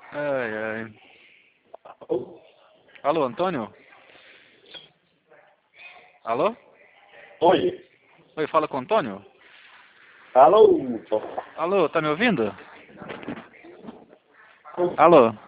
Ai, ai. Alô, Antônio? Alô? Oi. Oi, fala com o Antônio? Alô. Alô, tá me ouvindo? Alô?